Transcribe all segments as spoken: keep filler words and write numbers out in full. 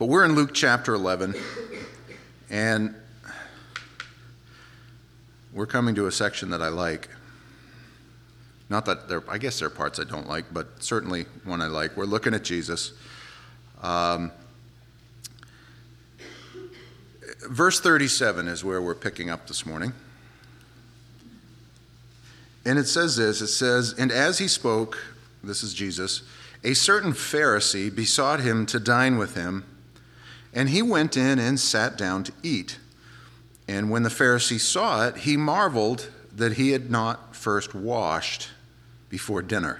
But we're in Luke chapter eleven, and we're coming to a section that I like. Not that there, I guess there are parts I don't like, but certainly one I like. We're looking at Jesus. Um, verse thirty-seven is where we're picking up this morning. And it says this, it says, "And as he spoke," this is Jesus, "a certain Pharisee besought him to dine with him, and he went in and sat down to eat. And when the Pharisee saw it, he marveled that he had not first washed before dinner."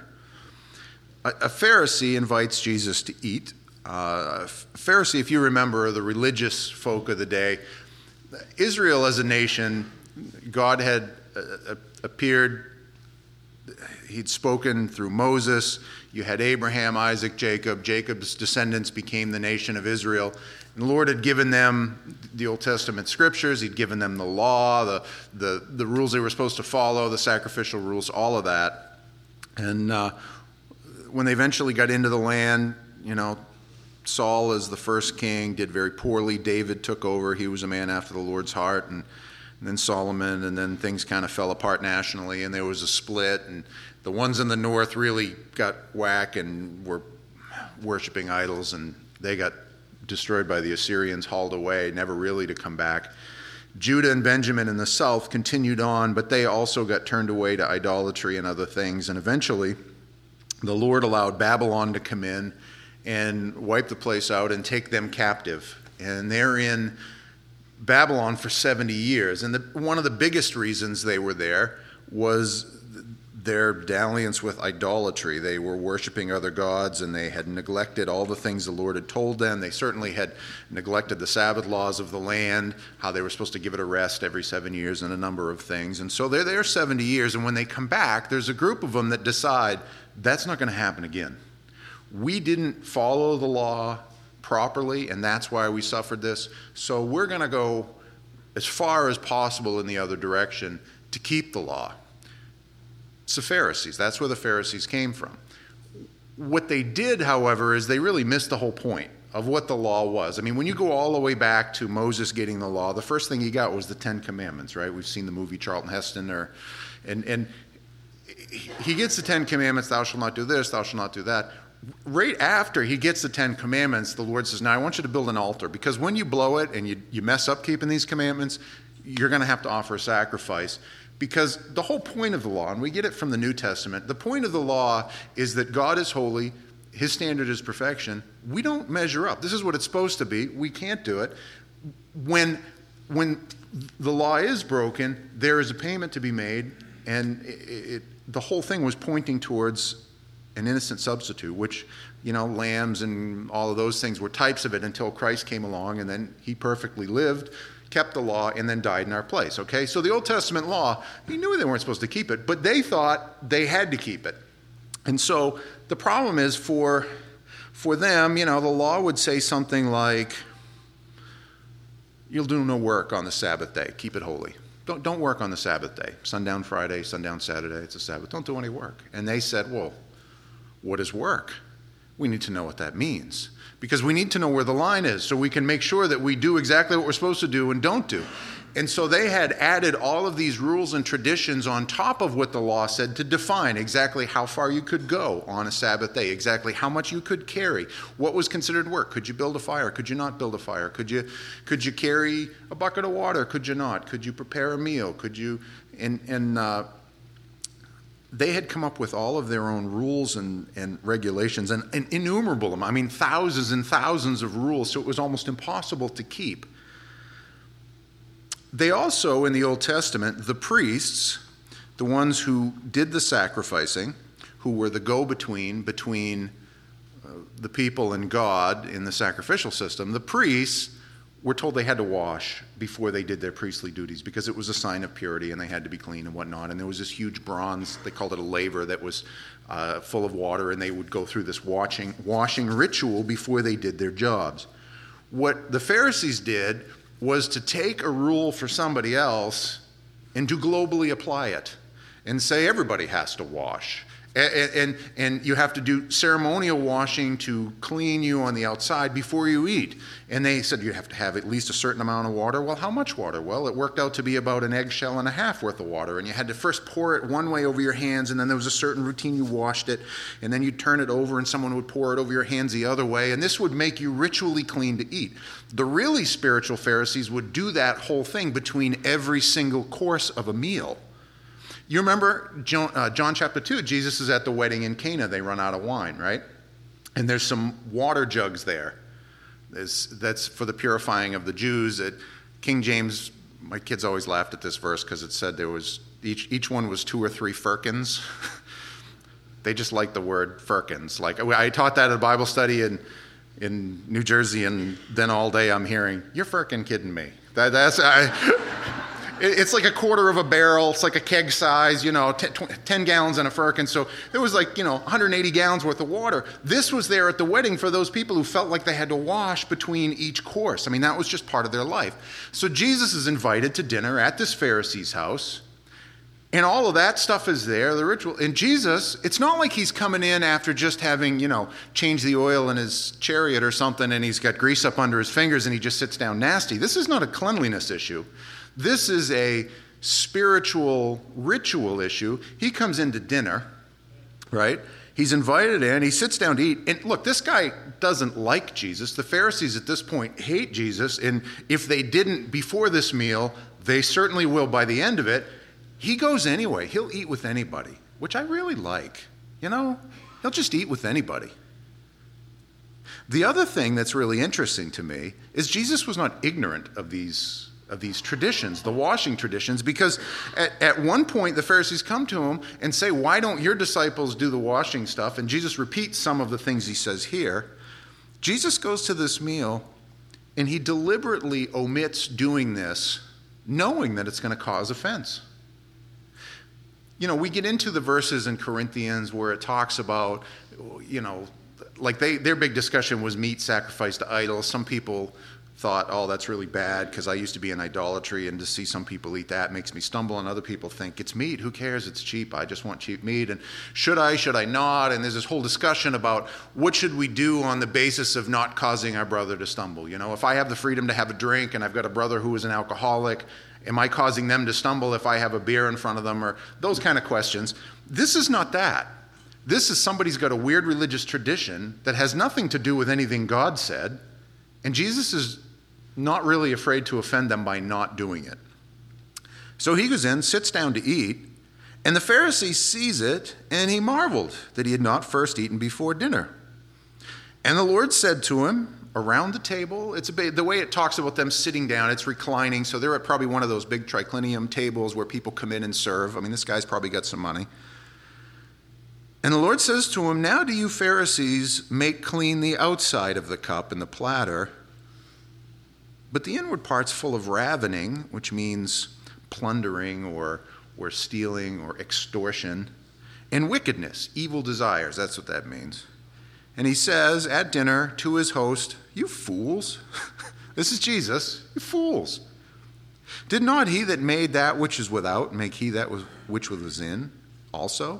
A, a Pharisee invites Jesus to eat. Uh, a Pharisee, if you remember, the religious folk of the day. Israel as a nation, God had uh, appeared, he'd spoken through Moses. You had Abraham, Isaac, Jacob. Jacob's descendants became the nation of Israel. And the Lord had given them the Old Testament scriptures. He'd given them the law, the, the, the rules they were supposed to follow, the sacrificial rules, all of that. And uh, when they eventually got into the land, you know, Saul as the first king did very poorly. David took over. He was a man after the Lord's heart. And, and then Solomon, and then things kind of fell apart nationally, and there was a split. And the ones in the north really got whack and were worshiping idols, and they got destroyed by the Assyrians, hauled away, never really to come back. Judah and Benjamin in the south continued on, but they also got turned away to idolatry and other things. And eventually, the Lord allowed Babylon to come in and wipe the place out and take them captive. And they're in Babylon for seventy years. And the, one of the biggest reasons they were there was their dalliance with idolatry. They were worshiping other gods, and they had neglected all the things the Lord had told them. They certainly had neglected the Sabbath laws of the land, how they were supposed to give it a rest every seven years, and a number of things. And so they're there seventy years, and when they come back, there's a group of them that decide that's not going to happen again. We didn't follow the law properly, and that's why we suffered this. So we're going to go as far as possible in the other direction to keep the law. It's the Pharisees. That's where the Pharisees came from. What they did, however, is they really missed the whole point of what the law was. I mean, when you go all the way back to Moses getting the law, the first thing he got was the Ten Commandments, right? We've seen the movie Charlton Heston, or, and, and he gets the Ten Commandments, thou shalt not do this, thou shalt not do that. Right after he gets the Ten Commandments, the Lord says, now I want you to build an altar, because when you blow it and you, you mess up keeping these commandments, you're going to have to offer a sacrifice. Because the whole point of the law, and we get it from the New Testament, the point of the law is that God is holy, his standard is perfection. We don't measure up. This is what it's supposed to be. We can't do it. When, when the law is broken, there is a payment to be made, and it, it, the whole thing was pointing towards an innocent substitute, which, you know, lambs and all of those things were types of it until Christ came along, and then he perfectly lived, kept the law, and then died in our place, okay? So the Old Testament law, he knew they weren't supposed to keep it, but they thought they had to keep it. And so the problem is for, for them, you know, the law would say something like, you'll do no work on the Sabbath day, keep it holy. Don't, don't work on the Sabbath day, sundown Friday, sundown Saturday, it's a Sabbath, don't do any work. And they said, well, what is work? We need to know what that means, because we need to know where the line is so we can make sure that we do exactly what we're supposed to do and don't do. And so they had added all of these rules and traditions on top of what the law said to define exactly how far you could go on a Sabbath day, exactly how much you could carry, what was considered work. Could you build a fire? Could you not build a fire? Could you could you carry a bucket of water? Could you not? Could you prepare a meal? Could you, and, and uh, they had come up with all of their own rules and, and regulations, and, and innumerable them. I mean, thousands and thousands of rules, so it was almost impossible to keep. They also, in the Old Testament, the priests, the ones who did the sacrificing, who were the go-between between uh, the people and God in the sacrificial system, the priests were told they had to wash before they did their priestly duties, because it was a sign of purity and they had to be clean and whatnot. And there was this huge bronze, they called it a laver, that was uh, full of water, and they would go through this washing, washing ritual before they did their jobs. What the Pharisees did was to take a rule for somebody else and to globally apply it and say everybody has to wash. And, and, and you have to do ceremonial washing to clean you on the outside before you eat. And they said you have to have at least a certain amount of water. Well, how much water? Well, it worked out to be about an eggshell and a half worth of water. And you had to first pour it one way over your hands, and then there was a certain routine you washed it, and then you'd turn it over and someone would pour it over your hands the other way. And this would make you ritually clean to eat. The really spiritual Pharisees would do that whole thing between every single course of a meal. You remember John, uh, John chapter two, Jesus is at the wedding in Cana. They run out of wine, right? And there's some water jugs there. There's, that's for the purifying of the Jews. At King James, my kids always laughed at this verse because it said there was, each, each one was two or three firkins. They just like the word firkins. Like, I taught that at a Bible study in, in New Jersey, and then all day I'm hearing, "You're firkin kidding me." That, that's... I, It's like a quarter of a barrel. It's like a keg size, you know, ten gallons in a firkin. So there was like, you know, one hundred eighty gallons worth of water. This was there at the wedding for those people who felt like they had to wash between each course. I mean, that was just part of their life. So Jesus is invited to dinner at this Pharisee's house, and all of that stuff is there, the ritual. And Jesus, it's not like he's coming in after just having, you know, changed the oil in his chariot or something, and he's got grease up under his fingers and he just sits down nasty. This is not a cleanliness issue. This is a spiritual ritual issue. He comes into dinner, right? He's invited in. He sits down to eat. And look, this guy doesn't like Jesus. The Pharisees at this point hate Jesus. And if they didn't before this meal, they certainly will by the end of it. He goes anyway. He'll eat with anybody, which I really like. You know, he'll just eat with anybody. The other thing that's really interesting to me is Jesus was not ignorant of these of these traditions, the washing traditions, because at, at one point the Pharisees come to him and say, "Why don't your disciples do the washing stuff?" And Jesus repeats some of the things he says here. Jesus goes to this meal and he deliberately omits doing this, knowing that it's going to cause offense. You know, we get into the verses in Corinthians where it talks about, you know, like they, their big discussion was meat sacrificed to idols. Some people thought, "Oh, that's really bad because I used to be in idolatry, and to see some people eat that makes me stumble." And other people think, "It's meat. Who cares? It's cheap. I just want cheap meat. And should I, should I not?" And there's this whole discussion about what should we do on the basis of not causing our brother to stumble. You know, if I have the freedom to have a drink and I've got a brother who is an alcoholic, am I causing them to stumble if I have a beer in front of them? Or those kind of questions. This is not that. This is somebody's got a weird religious tradition that has nothing to do with anything God said, and Jesus is not really afraid to offend them by not doing it. So he goes in, sits down to eat, and the Pharisee sees it, and he marveled that he had not first eaten before dinner. And the Lord said to him, around the table, it's a, the way it talks about them sitting down, it's reclining, so they're at probably one of those big triclinium tables where people come in and serve. I mean, this guy's probably got some money. And the Lord says to him, "Now do you Pharisees make clean the outside of the cup and the platter, but the inward part's full of ravening," which means plundering or, or stealing or extortion, "and wickedness," evil desires. That's what that means. And he says at dinner to his host, "You fools." This is Jesus. "You fools. Did not he that made that which is without make he that was, which was in also?"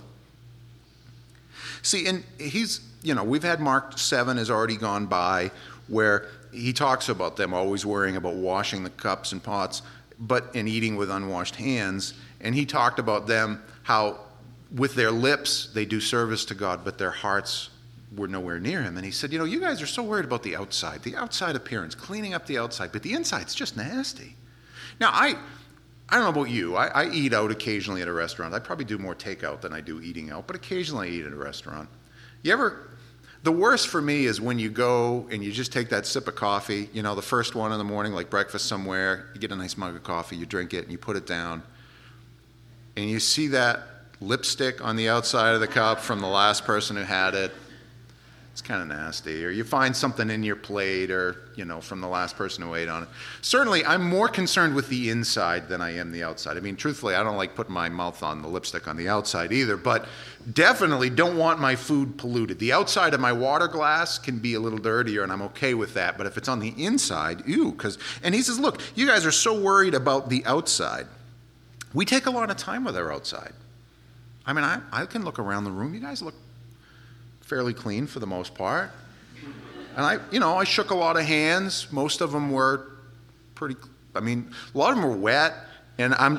See, and he's, you know, we've had Mark seven has already gone by where he talks about them always worrying about washing the cups and pots, but in eating with unwashed hands. And he talked about them, how with their lips they do service to God, but their hearts were nowhere near him. And he said, you know, you guys are so worried about the outside, the outside appearance, cleaning up the outside, but the inside's just nasty. Now, I I don't know about you. I, I eat out occasionally at a restaurant. I probably do more takeout than I do eating out, but occasionally I eat at a restaurant. You ever... The worst for me is when you go and you just take that sip of coffee, you know, the first one in the morning, like breakfast somewhere, you get a nice mug of coffee, you drink it, and you put it down, and you see that lipstick on the outside of the cup from the last person who had it. It's kind of nasty. Or you find something in your plate or, you know, from the last person who ate on it. Certainly, I'm more concerned with the inside than I am the outside. I mean, truthfully, I don't like putting my mouth on the lipstick on the outside either, but definitely don't want my food polluted. The outside of my water glass can be a little dirtier, and I'm okay with that, but if it's on the inside, ew. Because, and he says, look, you guys are so worried about the outside. We take a lot of time with our outside. I mean, I, I can look around the room. You guys look fairly clean for the most part. And I, you know, I shook a lot of hands. Most of them were pretty, I mean, a lot of them were wet. And I'm,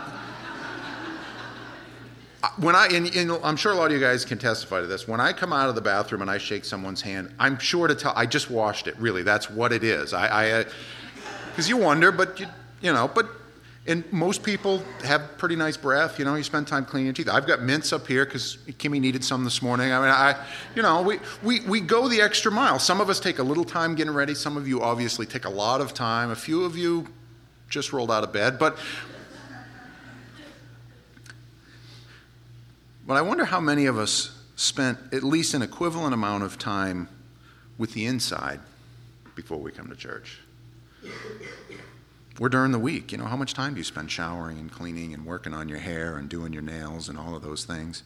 when I, and, and I'm sure a lot of you guys can testify to this. When I come out of the bathroom and I shake someone's hand, I'm sure to tell, I just washed it, really. That's what it is. I, I, because you wonder, but you, you know, but, and most people have pretty nice breath. You know, you spend time cleaning your teeth. I've got mints up here because Kimmy needed some this morning. I mean, I, you know, we, we, we go the extra mile. Some of us take a little time getting ready. Some of you obviously take a lot of time. A few of you just rolled out of bed. But, but I wonder how many of us spent at least an equivalent amount of time with the inside before we come to church. Or during the week, you know, how much time do you spend showering and cleaning and working on your hair and doing your nails and all of those things?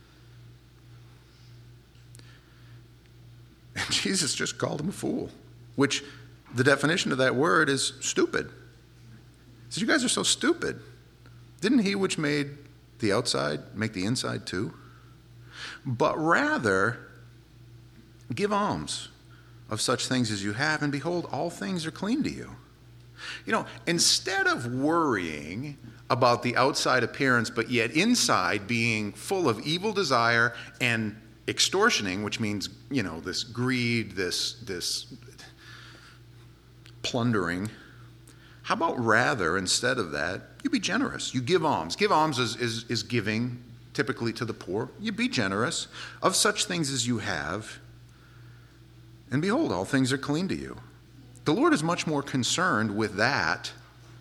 And Jesus just called him a fool, which the definition of that word is stupid. He said, you guys are so stupid. Didn't he which made the outside make the inside too? But rather, give alms of such things as you have, and behold, all things are clean to you. You know, instead of worrying about the outside appearance, but yet inside being full of evil desire and extortioning, which means, you know, this greed, this, this plundering, how about rather, instead of that, you be generous. You give alms. Give alms is, is, is giving typically to the poor. You be generous of such things as you have, and behold, all things are clean to you. The Lord is much more concerned with that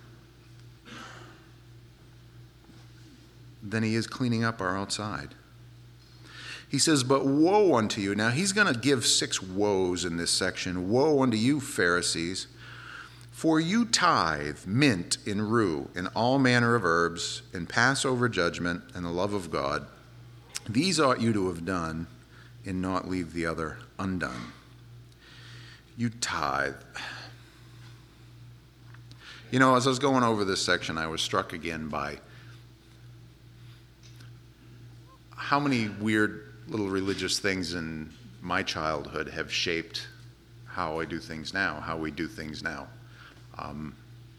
than he is cleaning up our outside. He says, but woe unto you. Now, he's going to give six woes in this section. Woe unto you, Pharisees, for you tithe mint and rue and all manner of herbs and Passover judgment and the love of God. These ought you to have done and not leave the other undone. You tithe. You know, as I was going over this section, I was struck again by how many weird little religious things in my childhood have shaped how I do things now, how we do things now. Um,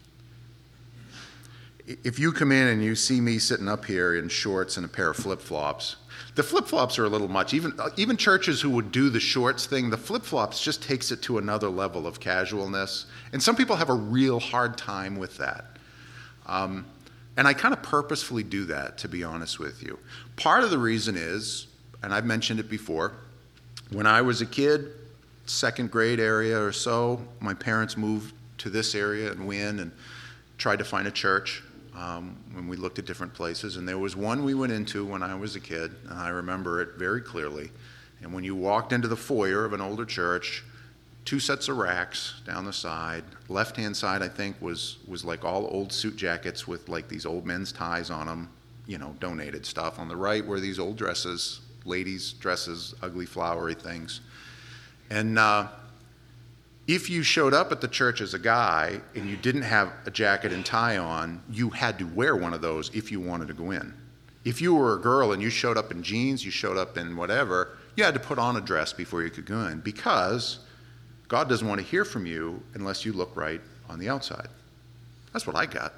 if you come in and you see me sitting up here in shorts and a pair of flip-flops, the flip-flops are a little much. Even even churches who would do the shorts thing, the flip-flops just takes it to another level of casualness. And some people have a real hard time with that. Um, and I kind of purposefully do that, to be honest with you. Part of the reason is, and I've mentioned it before, when I was a kid, second grade area or so, my parents moved to this area and Wynn and tried to find a church. Um, when we looked at different places, and there was one we went into when I was a kid, and I remember it very clearly. And when you walked into the foyer of an older church, two sets of racks down the side. Left-hand side, I think, was was like all old suit jackets with like these old men's ties on them, you know, donated stuff. On the right were these old dresses, ladies' dresses, ugly flowery things. And uh, if you showed up at the church as a guy and you didn't have a jacket and tie on, you had to wear one of those if you wanted to go in. If you were a girl and you showed up in jeans, you showed up in whatever, you had to put on a dress before you could go in, because God doesn't want to hear from you unless you look right on the outside. That's what I got.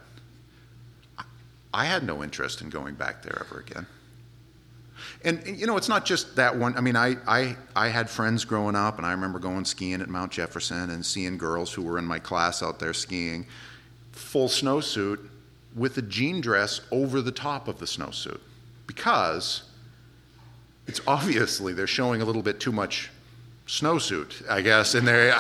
I had no interest in going back there ever again. And, you know, it's not just that one. I mean, I, I, I had friends growing up, and I remember going skiing at Mount Jefferson and seeing girls who were in my class out there skiing, full snowsuit with a jean dress over the top of the snowsuit, because it's obviously they're showing a little bit too much snowsuit, I guess, in there.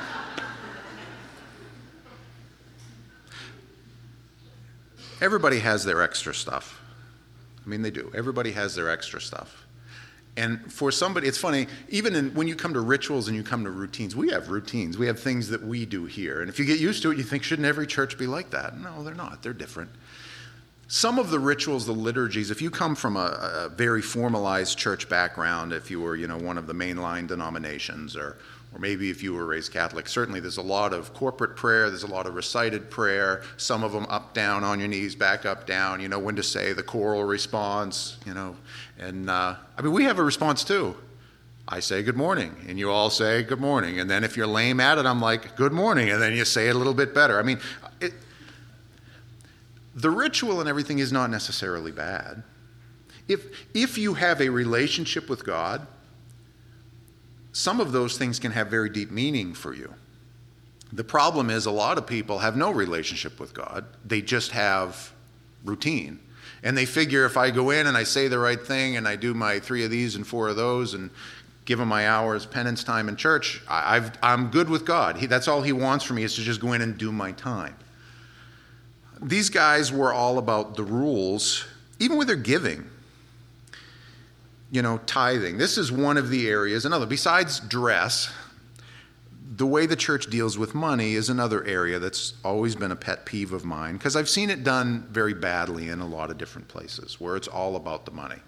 Everybody has their extra stuff. I mean, they do. Everybody has their extra stuff. And for somebody, it's funny, even in, when you come to rituals and you come to routines, we have routines. We have things that we do here. And if you get used to it, you think, shouldn't every church be like that? No, they're not. They're different. Some of the rituals, the liturgies, if you come from a, a very formalized church background, if you were, you know, one of the mainline denominations or, or maybe if you were raised Catholic, certainly there's a lot of corporate prayer, there's a lot of recited prayer, some of them up, down, on your knees, back, up, down, you know, when to say the choral response, you know. And, uh, I mean, we have a response too. I say good morning, and you all say good morning. And then if you're lame at it, I'm like, good morning, and then you say it a little bit better. I mean, it, the ritual and everything is not necessarily bad. If, if you have a relationship with God, some of those things can have very deep meaning for you. The problem is a lot of people have no relationship with God. They just have routine. And they figure if I go in and I say the right thing and I do my three of these and four of those and give him my hours penance time in church, I, I've, I'm good with God. He, that's all he wants from me is to just go in and do my time. These guys were all about the rules, even with their giving. You know, tithing. This is one of the areas, another, besides dress, the way the church deals with money is another area that's always been a pet peeve of mine, because I've seen it done very badly in a lot of different places, where it's all about the money.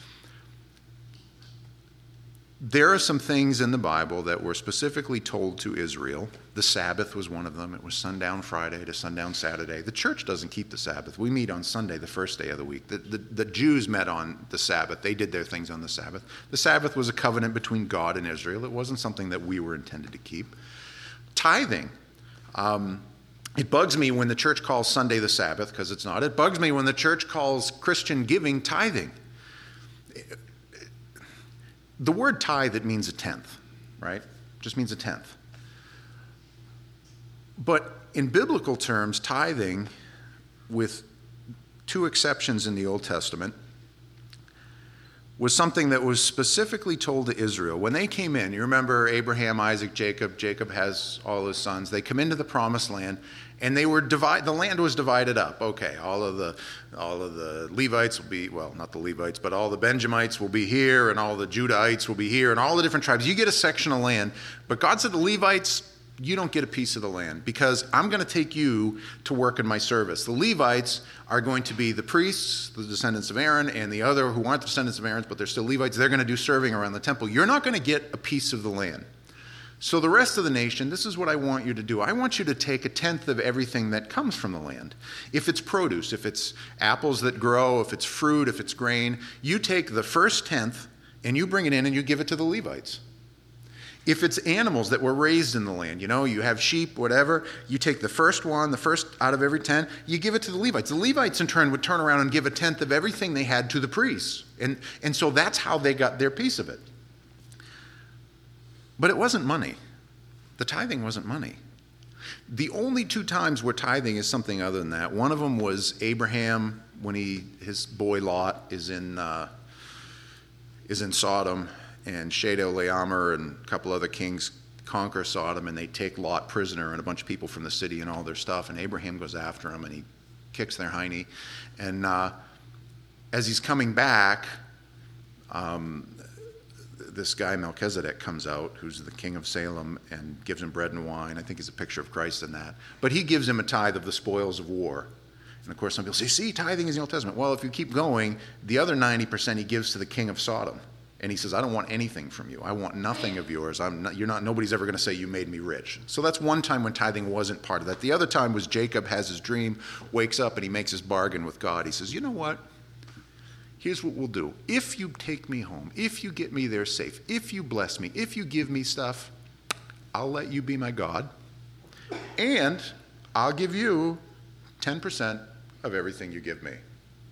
There are some things in the Bible that were specifically told to Israel. The Sabbath was one of them. It was sundown Friday to sundown Saturday. The church doesn't keep the Sabbath. We meet on Sunday, the first day of the week. The, the, the Jews met on the Sabbath. They did their things on the Sabbath. The Sabbath was a covenant between God and Israel. It wasn't something that we were intended to keep. Tithing. Um, it bugs me when the church calls Sunday the Sabbath, because it's not. It bugs me when the church calls Christian giving tithing. The word tithe, it means a tenth, right? Just means a tenth. But in biblical terms, tithing, with two exceptions in the Old Testament, was something that was specifically told to Israel. When they came in, you remember Abraham, Isaac, Jacob. Jacob has all his sons. They come into the promised land, and they were divide. The land was divided up. Okay, all of the all of the Levites will be, well, not the Levites, but all the Benjamites will be here, and all the Judahites will be here, and all the different tribes. You get a section of land, but God said the Levites, you don't get a piece of the land, because I'm going to take you to work in my service. The Levites are going to be the priests, the descendants of Aaron, and the other who aren't the descendants of Aaron, but they're still Levites. They're going to do serving around the temple. You're not going to get a piece of the land. So the rest of the nation, this is what I want you to do. I want you to take a tenth of everything that comes from the land. If it's produce, if it's apples that grow, if it's fruit, if it's grain, you take the first tenth and you bring it in and you give it to the Levites. If it's animals that were raised in the land, you know, you have sheep, whatever, you take the first one, the first out of every ten, you give it to the Levites. The Levites, in turn, would turn around and give a tenth of everything they had to the priests. And, and so that's how they got their piece of it. But it wasn't money. The tithing wasn't money. The only two times where tithing is something other than that, one of them was Abraham, when he his boy Lot is in uh, is in Sodom, and Chedorlaomer and a couple other kings conquer Sodom, and they take Lot prisoner and a bunch of people from the city and all their stuff, and Abraham goes after him, and he kicks their hiney. And uh, as he's coming back, um, this guy Melchizedek comes out, who's the king of Salem, and gives him bread and wine. I think he's a picture of Christ in that. But he gives him a tithe of the spoils of war. And of course, some people say, see, tithing is in the Old Testament. Well, if you keep going, the other ninety percent he gives to the king of Sodom. And he says, I don't want anything from you. I want nothing of yours. I'm not, you're not, nobody's ever going to say you made me rich. So that's one time when tithing wasn't part of that. The other time was Jacob has his dream, wakes up, and he makes his bargain with God. He says, you know what? Here's what we'll do. If you take me home, if you get me there safe, if you bless me, if you give me stuff, I'll let you be my God. And I'll give you ten percent of everything you give me.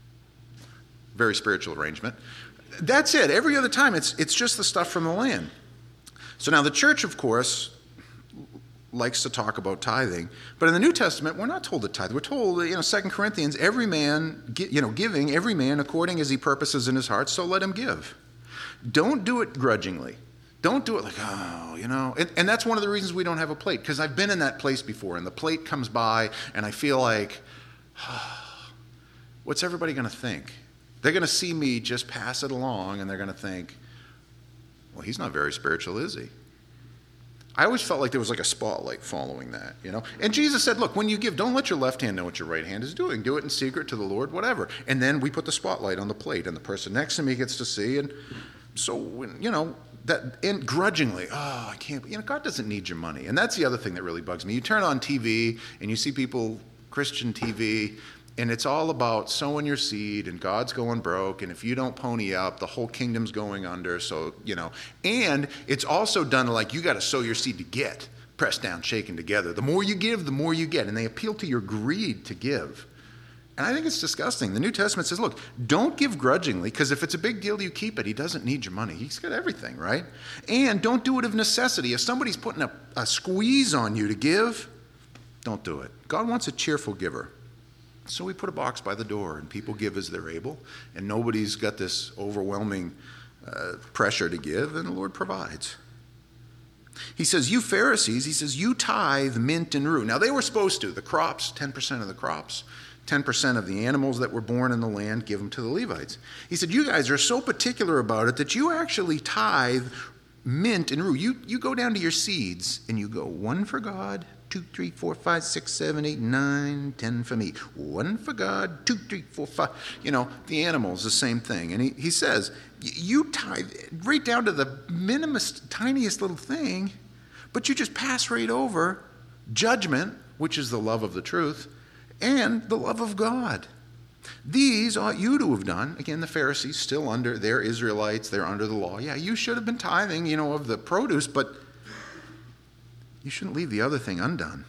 Very spiritual arrangement. That's it. Every other time, it's it's just the stuff from the land. So now the church, of course, likes to talk about tithing, but in the New Testament, we're not told to tithe. We're told, you know, Second Corinthians, every man, you know, giving, every man according as he purposes in his heart, so let him give. Don't do it grudgingly. Don't do it like, oh, you know, and, and that's one of the reasons we don't have a plate, because I've been in that place before, and the plate comes by, and I feel like, oh, what's everybody going to think? They're going to see me just pass it along, and they're going to think, well, he's not very spiritual, is he? I always felt like there was like a spotlight following that, you know? And Jesus said, look, when you give, don't let your left hand know what your right hand is doing. Do it in secret to the Lord, whatever. And then we put the spotlight on the plate, and the person next to me gets to see. And so, when, you know, that and grudgingly, oh, I can't, you know, God doesn't need your money. And that's the other thing that really bugs me. You turn on T V and you see people, Christian T V, and it's all about sowing your seed and God's going broke. And if you don't pony up, the whole kingdom's going under. So, you know, and it's also done like you got to sow your seed to get, pressed down, shaken together. The more you give, the more you get. And they appeal to your greed to give. And I think it's disgusting. The New Testament says, look, don't give grudgingly, because if it's a big deal, you keep it. He doesn't need your money. He's got everything, right? And don't do it of necessity. If somebody's putting a, a squeeze on you to give, don't do it. God wants a cheerful giver. So we put a box by the door, and people give as they're able, and nobody's got this overwhelming uh, pressure to give, and the Lord provides. He says, you Pharisees, he says, you tithe mint and rue. Now, they were supposed to. The crops, ten percent of the crops, ten percent of the animals that were born in the land, give them to the Levites. He said, you guys are so particular about it that you actually tithe mint and rue. You, you go down to your seeds, and you go, one for God, two, three, four, five, six, seven, eight, nine, ten for me. One for God, two, three, four, five. You know, the animals, the same thing. And he, he says, you tithe right down to the minimest, tiniest little thing, but you just pass right over judgment, which is the love of the truth, and the love of God. These ought you to have done. Again, the Pharisees still under, they're Israelites, they're under the law. Yeah, you should have been tithing, you know, of the produce, but you shouldn't leave the other thing undone.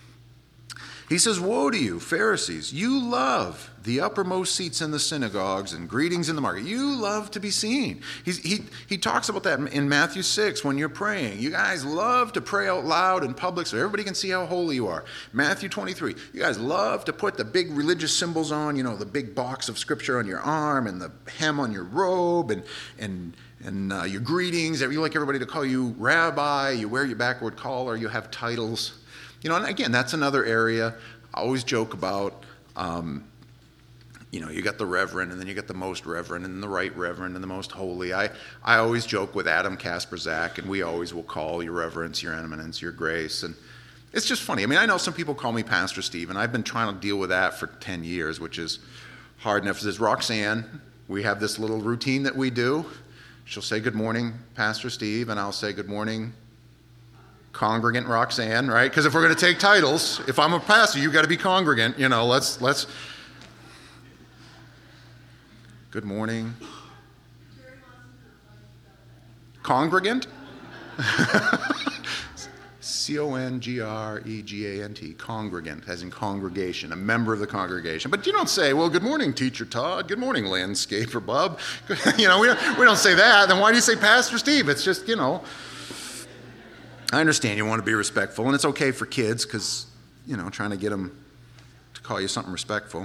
He says, woe to you, Pharisees. You love the uppermost seats in the synagogues and greetings in the market. You love to be seen. He's, he, he talks about that in Matthew six when you're praying. You guys love to pray out loud in public so everybody can see how holy you are. Matthew twenty-three, you guys love to put the big religious symbols on, you know, the big box of scripture on your arm and the hem on your robe and and and uh, your greetings. You like everybody to call you rabbi. You wear your backward collar. You have titles. You know, and again, that's another area I always joke about. Um, you know, you got the reverend, and then you got the most reverend, and the right reverend, and the most holy. I, I always joke with Adam Kasperzak, and we always will call your reverence, your eminence, your grace. And it's just funny. I mean, I know some people call me Pastor Steve, and I've been trying to deal with that for ten years, which is hard enough. There's Roxanne. We have this little routine that we do. She'll say, good morning, Pastor Steve, and I'll say, good morning, Congregant Roxanne, right? Because if we're going to take titles, if I'm a pastor, you've got to be congregant. You know, let's, let's. Good morning. Congregant? C O N G R E G A N T, congregant, as in congregation, a member of the congregation. But you don't say, well, good morning, Teacher Todd. Good morning, landscaper Bob. You know, we don't, we don't say that. Then why do you say Pastor Steve? It's just, you know. I understand you want to be respectful, and it's okay for kids because, you know, trying to get them to call you something respectful.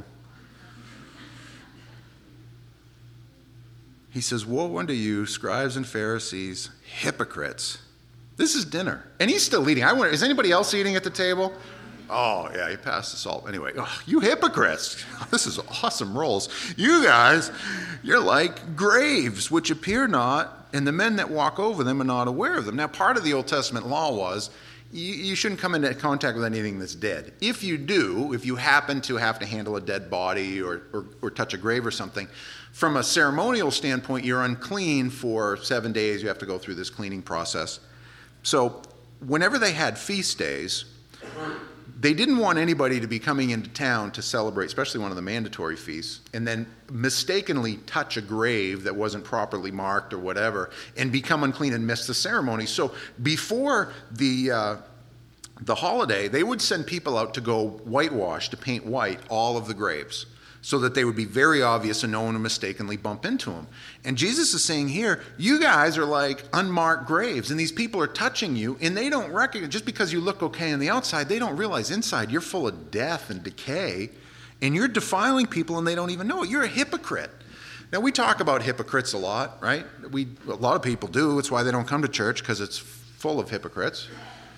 He says, woe unto you, scribes and Pharisees, hypocrites. This is dinner. And he's still eating. I wonder, is anybody else eating at the table? Oh, yeah, he passed the salt. Anyway, oh, you hypocrites. This is awesome rolls. You guys, you're like graves, which appear not, and the men that walk over them are not aware of them. Now, part of the Old Testament law was you, you shouldn't come into contact with anything that's dead. If you do, if you happen to have to handle a dead body or, or, or touch a grave or something, from a ceremonial standpoint, you're unclean for seven days. You have to go through this cleaning process. So whenever they had feast days, they didn't want anybody to be coming into town to celebrate, especially one of the mandatory feasts, and then mistakenly touch a grave that wasn't properly marked or whatever, and become unclean and miss the ceremony. So before the uh, the holiday, they would send people out to go whitewash, to paint white all of the graves, so that they would be very obvious and no one would mistakenly bump into them. And Jesus is saying here, you guys are like unmarked graves, and these people are touching you, and they don't recognize, just because you look okay on the outside, they don't realize inside you're full of death and decay, and you're defiling people, and they don't even know it. You're a hypocrite. Now, we talk about hypocrites a lot, right? We a lot of people do. It's why they don't come to church, because it's full of hypocrites.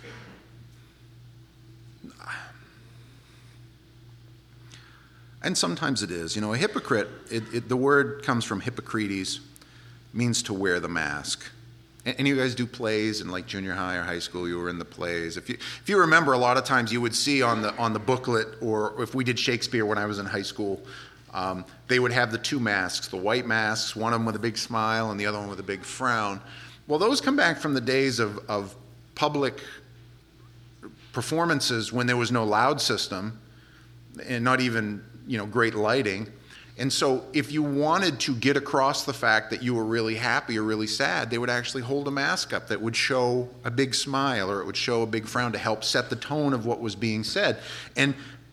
And sometimes it is. You know, a hypocrite, it, it, the word comes from Hippocrates, means to wear the mask. And, and you guys do plays in like junior high or high school, you were in the plays. If you if you remember, a lot of times you would see on the on the booklet, or if we did Shakespeare when I was in high school, um, they would have the two masks, the white masks, one of them with a big smile and the other one with a big frown. Well, those come back from the days of, of public performances when there was no loud system and not even, you know, great lighting. And so if you wanted to get across the fact that you were really happy or really sad, they would actually hold a mask up that would show a big smile or it would show a big frown to help set the tone of what was being said. And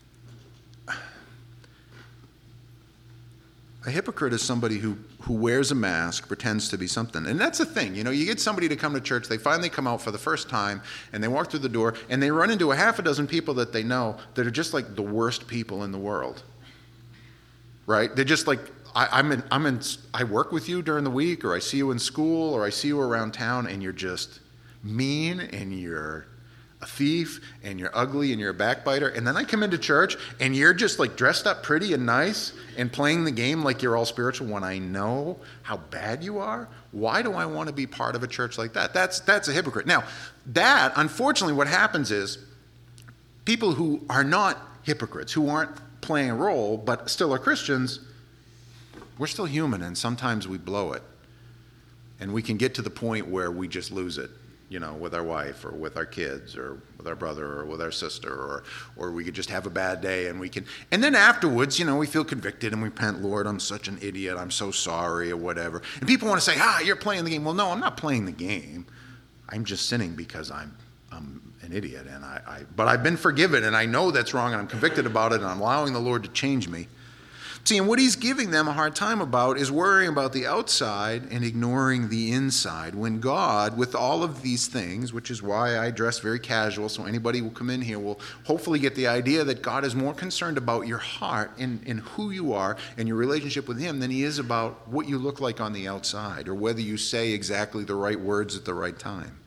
a hypocrite is somebody who, who wears a mask, pretends to be something. And that's the thing. You know, you get somebody to come to church, they finally come out for the first time, and they walk through the door, and they run into a half a dozen people that they know that are just like the worst people in the world. Right? They're just like, I, I'm in, I'm in, I work with you during the week, or I see you in school, or I see you around town, and you're just mean, and you're a thief, and you're ugly, and you're a backbiter. And then I come into church, and you're just like dressed up pretty and nice, and playing the game like you're all spiritual when I know how bad you are. Why do I want to be part of a church like that? That's that's a hypocrite. Now, that, unfortunately, what happens is people who are not hypocrites, who aren't playing a role but still are Christians, we're still human, and sometimes we blow it. And we can get to the point where we just lose it, you know, with our wife or with our kids or with our brother or with our sister, or or we could just have a bad day and we can, and then afterwards, you know, we feel convicted and we repent, Lord, I'm such an idiot, I'm so sorry, or whatever. And people want to say, ah, you're playing the game. Well, no, I'm not playing the game. I'm just sinning because I'm I'm an idiot, and I, I but I've been forgiven, and I know that's wrong, and I'm convicted about it, and I'm allowing the Lord to change me. See, and what he's giving them a hard time about is worrying about the outside and ignoring the inside, when God, with all of these things, which is why I dress very casual, so anybody who will come in here will hopefully get the idea that God is more concerned about your heart and, and who you are and your relationship with him than he is about what you look like on the outside, or whether you say exactly the right words at the right time.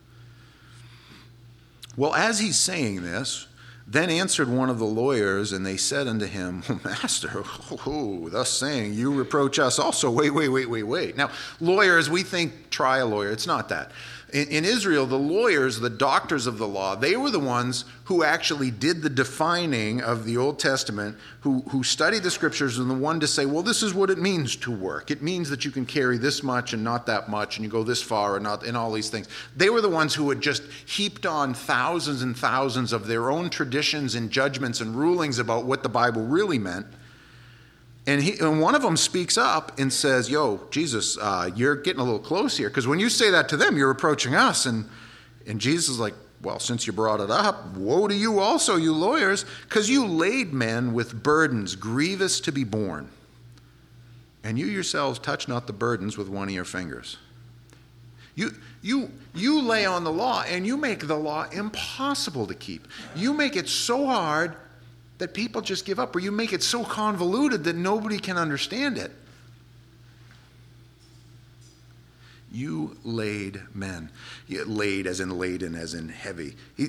Well, as he's saying this, then answered one of the lawyers, and they said unto him, oh, Master, oh, oh, thus saying, you reproach us also. Wait, wait, wait, wait, wait. Now, lawyers, we think, try a lawyer. It's not that. In, in Israel, the lawyers, the doctors of the law, they were the ones who actually did the defining of the Old Testament, who, who studied the scriptures, and the one to say, well, this is what it means to work. It means that you can carry this much and not that much, and you go this far and not, and all these things. They were the ones who had just heaped on thousands and thousands of their own traditions and judgments and rulings about what the Bible really meant. And, he, and one of them speaks up and says, yo, Jesus, uh, you're getting a little close here. Because when you say that to them, you're approaching us. And, and Jesus is like, well, since you brought it up, woe to you also, you lawyers, because you laid men with burdens grievous to be borne. And you yourselves touch not the burdens with one of your fingers. You, you, you lay on the law, and you make the law impossible to keep. You make it so hard that people just give up, or you make it so convoluted that nobody can understand it. You laid men. You laid as in laden, as in heavy. He,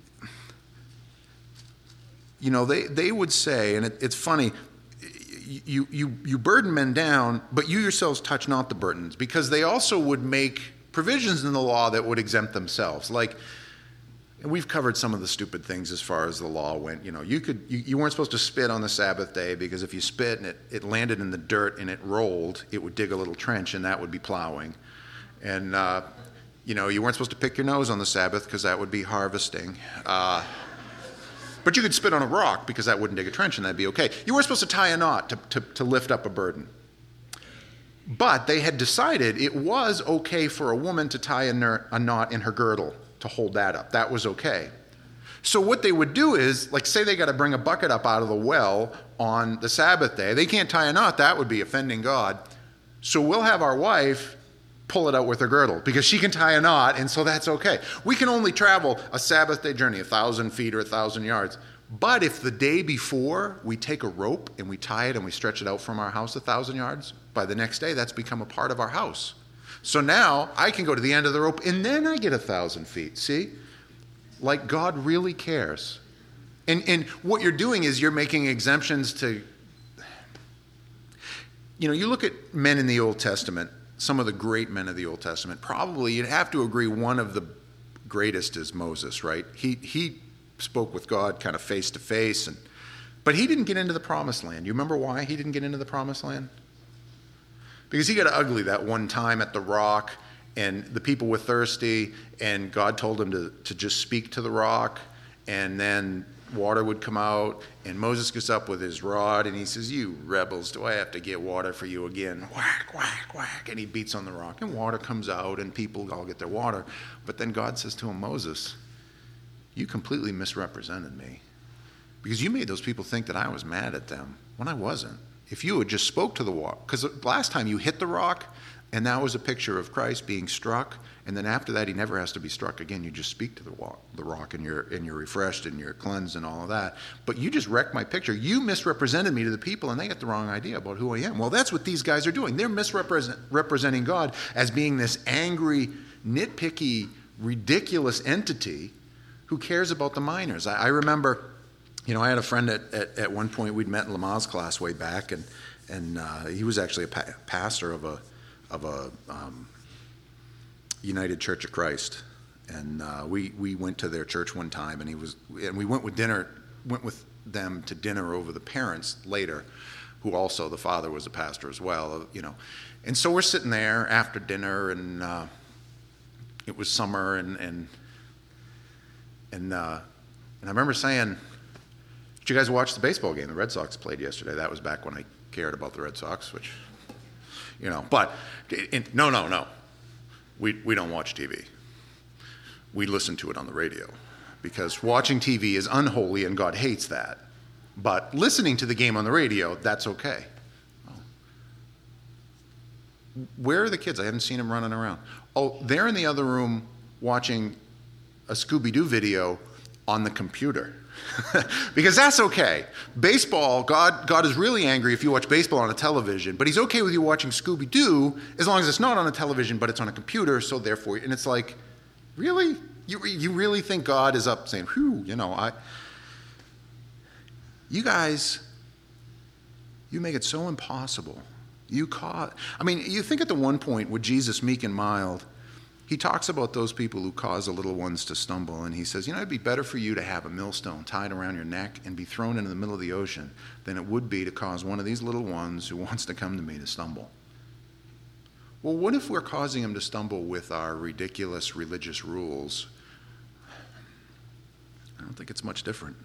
you know, they, they would say, and it, it's funny, you, you, you burden men down, but you yourselves touch not the burdens, because they also would make provisions in the law that would exempt themselves. Like, and we've covered some of the stupid things as far as the law went. You know, you could you, you weren't supposed to spit on the Sabbath day, because if you spit and it, it landed in the dirt and it rolled, it would dig a little trench, and that would be plowing. And, uh, you know, you weren't supposed to pick your nose on the Sabbath, because that would be harvesting. Uh, but you could spit on a rock, because that wouldn't dig a trench, and that'd be okay. You weren't supposed to tie a knot to, to, to lift up a burden. But they had decided it was okay for a woman to tie a, ner- a knot in her girdle to hold that up. That was okay. So what they would do is, like, say they got to bring a bucket up out of the well on the Sabbath day. They can't tie a knot. That would be offending God. So we'll have our wife pull it out with her girdle, because she can tie a knot, and so that's okay. We can only travel a Sabbath day journey, a thousand feet or a thousand yards. But if the day before we take a rope and we tie it and we stretch it out from our house a thousand yards, by the next day that's become a part of our house. So now I can go to the end of the rope, and then I get a thousand feet. See? Like, God really cares. And, and what you're doing is you're making exemptions to, you know, you look at men in the Old Testament, some of the great men of the Old Testament, probably you'd have to agree one of the greatest is Moses, right? He he spoke with God kind of face to face, and but he didn't get into the promised land. You remember why he didn't get into the promised land? Because he got ugly that one time at the rock, and the people were thirsty, and God told him to, to just speak to the rock, and then water would come out, and Moses gets up with his rod, and he says, "You rebels, do I have to get water for you again?" Whack, whack, whack, and he beats on the rock, and water comes out, and people all get their water. But then God says to him, "Moses, you completely misrepresented me, because you made those people think that I was mad at them when I wasn't. If you had just spoke to the rock," because last time you hit the rock, and that was a picture of Christ being struck, and then after that he never has to be struck again. You just speak to the rock, the rock and you're and you're refreshed and you're cleansed and all of that. But you just wrecked my picture. You misrepresented me to the people, and they get the wrong idea about who I am. Well, that's what these guys are doing. They're misrepresenting God as being this angry, nitpicky, ridiculous entity who cares about the minors. I, I remember, you know, I had a friend at, at, at one point, we'd met in Lamaze class way back, and and uh, he was actually a pa- pastor of a of a um, United Church of Christ, and uh, we we went to their church one time, and he was and we went with dinner went with them to dinner over the parents later, who also the father was a pastor as well, you know, and so we're sitting there after dinner, and uh, it was summer, and and and uh, and I remember saying, "Did you guys watch the baseball game the Red Sox played yesterday?" That was back when I cared about the Red Sox, which, you know, but in, no, no, no. We we don't watch T V. We listen to it on the radio, because watching T V is unholy and God hates that. But listening to the game on the radio, that's okay. Where are the kids? I haven't seen them running around. Oh, they're in the other room watching a Scooby-Doo video on the computer. Because that's okay. Baseball, God God is really angry if you watch baseball on a television, but he's okay with you watching Scooby-Doo as long as it's not on a television, but it's on a computer, so therefore, and it's like, really? You you really think God is up saying, whew, you know, I, you guys, you make it so impossible. You caught, I mean, you think at the one point with Jesus, meek and mild, he talks about those people who cause the little ones to stumble, and he says, you know, it'd be better for you to have a millstone tied around your neck and be thrown into the middle of the ocean than it would be to cause one of these little ones who wants to come to me to stumble. Well, what if we're causing him to stumble with our ridiculous religious rules? I don't think it's much different.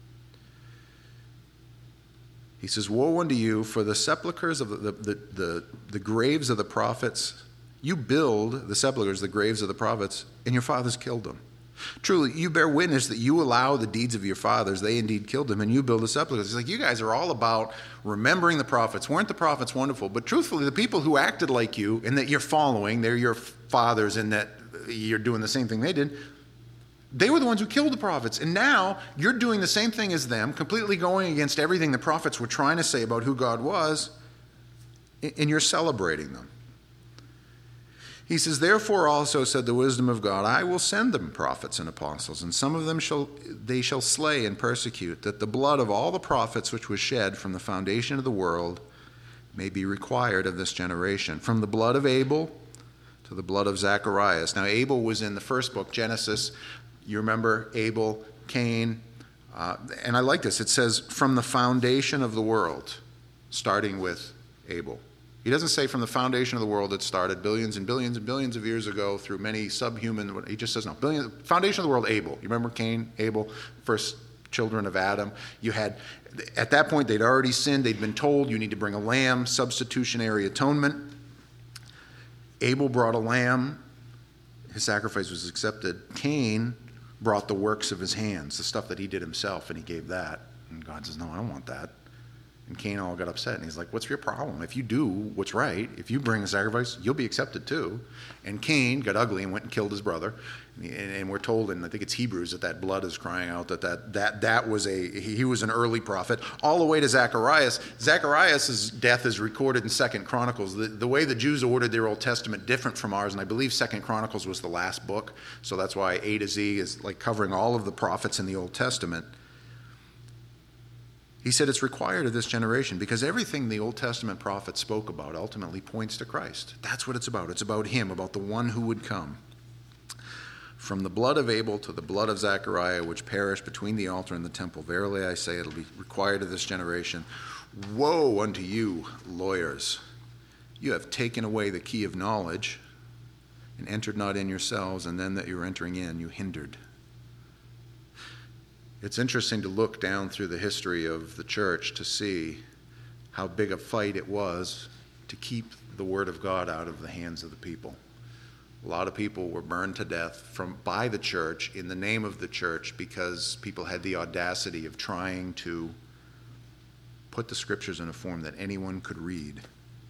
He says, woe unto you, for the sepulchres of the, the, the, the, the graves of the prophets. You build the sepulchres, the graves of the prophets, and your fathers killed them. Truly, you bear witness that you allow the deeds of your fathers. They indeed killed them, and you build the sepulchres. It's like, you guys are all about remembering the prophets. Weren't the prophets wonderful? But truthfully, the people who acted like you and that you're following, they're your fathers, and that you're doing the same thing they did, they were the ones who killed the prophets. And now you're doing the same thing as them, completely going against everything the prophets were trying to say about who God was, and you're celebrating them. He says, therefore also said the wisdom of God, I will send them prophets and apostles, and some of them shall they shall slay and persecute, that the blood of all the prophets which was shed from the foundation of the world may be required of this generation, from the blood of Abel to the blood of Zacharias. Now Abel was in the first book, Genesis. You remember Abel, Cain, uh, and I like this. It says, from the foundation of the world, starting with Abel. He doesn't say from the foundation of the world it started billions and billions and billions of years ago through many subhuman, he just says no, billions, foundation of the world, Abel. You remember Cain, Abel, first children of Adam. You had, at that point they'd already sinned, they'd been told you need to bring a lamb, substitutionary atonement. Abel brought a lamb, his sacrifice was accepted. Cain brought the works of his hands, the stuff that he did himself, and he gave that. And God says, no, I don't want that. And Cain all got upset, and he's like, what's your problem? If you do what's right, if you bring a sacrifice, you'll be accepted too. And Cain got ugly and went and killed his brother. And, and we're told, and I think it's Hebrews, that that blood is crying out, that that that, that was a, he, he was an early prophet, all the way to Zacharias. Zacharias' death is recorded in Second Chronicles. The, the way the Jews ordered their Old Testament different from ours, and I believe Second Chronicles was the last book, so that's why A to Z is like covering all of the prophets in the Old Testament. He said it's required of this generation because everything the Old Testament prophets spoke about ultimately points to Christ. That's what it's about. It's about him, about the one who would come. From the blood of Abel to the blood of Zechariah, which perished between the altar and the temple, verily I say it'll be required of this generation. Woe unto you, lawyers! You have taken away the key of knowledge. and entered not in yourselves, and then that you were entering in, you hindered. It's interesting to look down through the history of the church to see how big a fight it was to keep the word of God out of the hands of the people. A lot of people were burned to death from by the church in the name of the church because people had the audacity of trying to put the scriptures in a form that anyone could read.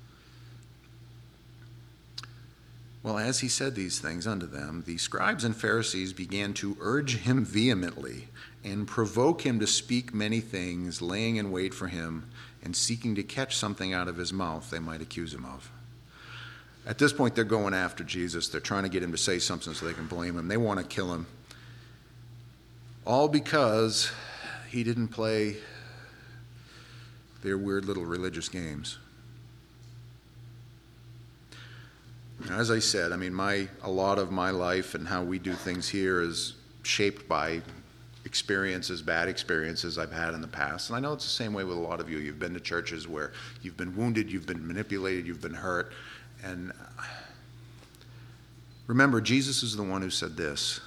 Well, as he said these things unto them, the scribes and Pharisees began to urge him vehemently and provoke him to speak many things, laying in wait for him and seeking to catch something out of his mouth they might accuse him of. At this point, they're going after Jesus. They're trying to get him to say something so they can blame him. They want to kill him. All because he didn't play their weird little religious games. As I said, I mean, my a lot of my life and how we do things here is shaped by experiences, bad experiences I've had in the past. And I know it's the same way with a lot of you. You've been to churches where you've been wounded, you've been manipulated, you've been hurt. And remember, Jesus is the one who said this: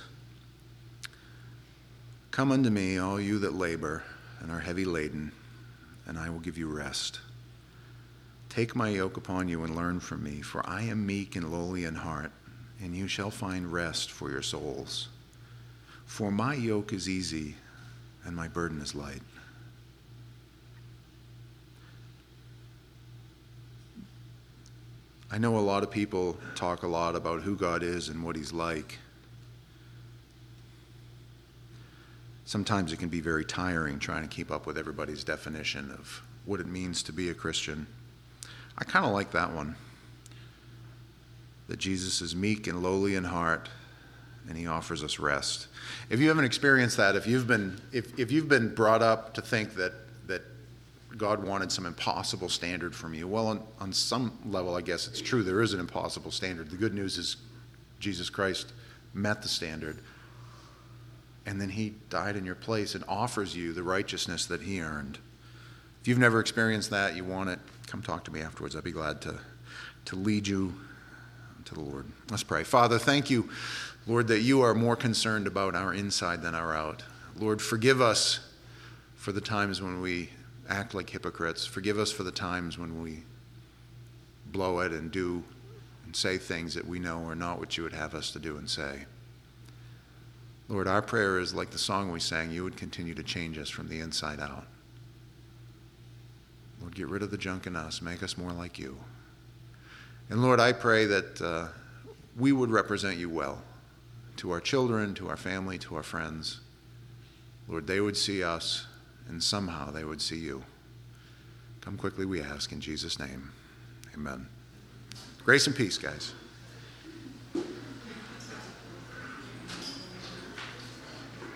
"Come unto me, all you that labor and are heavy laden, and I will give you rest. Take my yoke upon you and learn from me, for I am meek and lowly in heart, and you shall find rest for your souls. For my yoke is easy and my burden is light." I know a lot of people talk a lot about who God is and what he's like. Sometimes it can be very tiring trying to keep up with everybody's definition of what it means to be a Christian. I kind of like that one, that Jesus is meek and lowly in heart, and he offers us rest. If you haven't experienced that, if you've been if, if you've been brought up to think that that God wanted some impossible standard from you, well, on, on some level, I guess it's true. There is an impossible standard. The good news is Jesus Christ met the standard, and then he died in your place and offers you the righteousness that he earned. If you've never experienced that, you want it, come talk to me afterwards. I'd be glad to, to lead you to the Lord. Let's pray. Father, thank you, Lord, that you are more concerned about our inside than our out. Lord, forgive us for the times when we act like hypocrites. Forgive us for the times when we blow it and do and say things that we know are not what you would have us to do and say. Lord, our prayer is like the song we sang, you would continue to change us from the inside out. Lord, get rid of the junk in us. Make us more like you. And Lord, I pray that uh, we would represent you well to our children, to our family, to our friends. Lord, they would see us, and somehow they would see you. Come quickly, we ask, in Jesus' name. Amen. Grace and peace, guys.